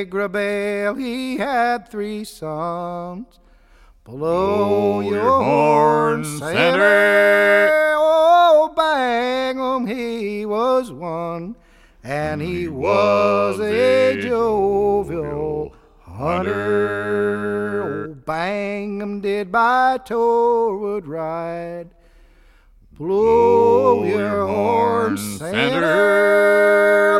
Grabale, he had 3 sons. Blow your horn, Santa. Oh, bang 'em, he was one. And he was a jovial hunter. Oh, bang 'em did by Torwood ride. Blow your horn, Santa.